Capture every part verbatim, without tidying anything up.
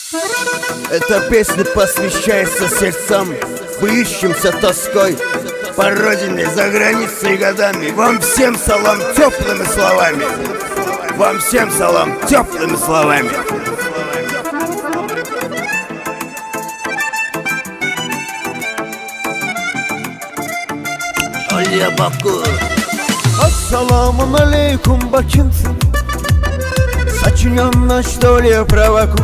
Эта песня посвящается сердцам, бьющимся тоской по родине, за границей годами. Вам всем салам теплыми словами. Вам всем салам теплыми словами. Олья Баку. Ассаламу алейкум, бачинцы, сочинен что ли праваку.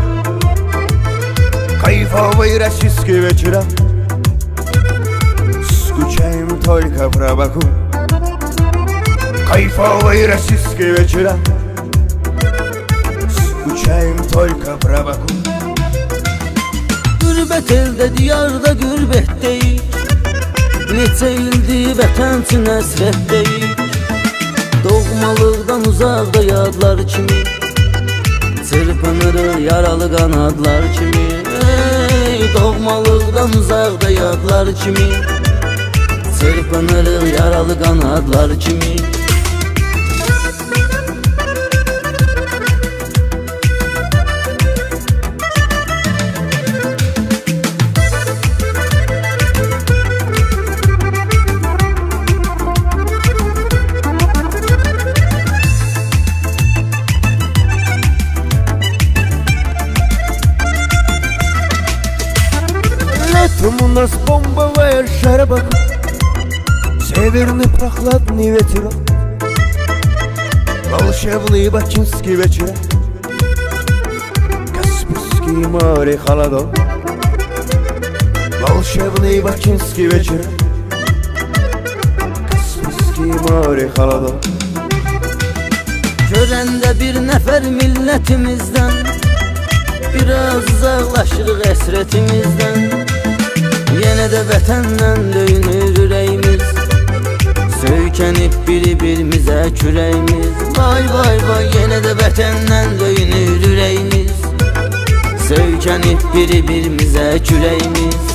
Кайфовый российский вечера, скучаем только про Баку. Кайфовый российский вечера, скучаем только про Баku. Gürbet elde diyarda gürbet değil, neçə ildi vətənçi nəsrət değil. Doğmalıqdan uzaqda yadlar kimi, çırpınırıq yaralı qanadlar kimi. Ey, doğmalıqdan uzaqda yadlar kimi, çırpınırıq yaralı qanadlar kimi. У нас бомбовая жара Баку, северный прохладный ветерок, волшебный бачинский вечер, Каспийский море холодок. Волшебный бачинский вечер, Каспийский море холодок. Görəndə bir nəfər millətimizdən, biraz uzaqlaşırıq əsrətimizdən. Yenə də vətəndən döyünür ürəyimiz, söykənib bir-birimizə kürəyimiz. Vay vay vay, yenə də vətəndən döyünür ürəyimiz, söykənib bir-birimizə kürəyimiz.